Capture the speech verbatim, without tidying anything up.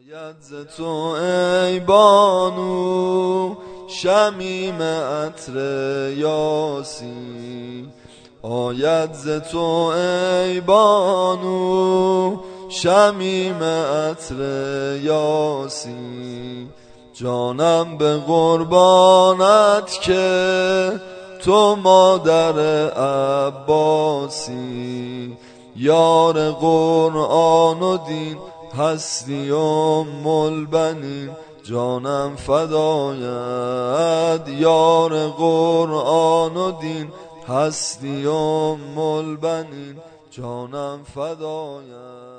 آید ز تو ای بانو شمیم عطر یاسی، آید ز تو ای بانو شمیم عطر یاسی. جانم به قربانت که تو مادر عباسی، یار قرآن و دین هستی ام البنین، جانم فدایت یار قرآن و دین هستی ام البنین، جانم فدایت.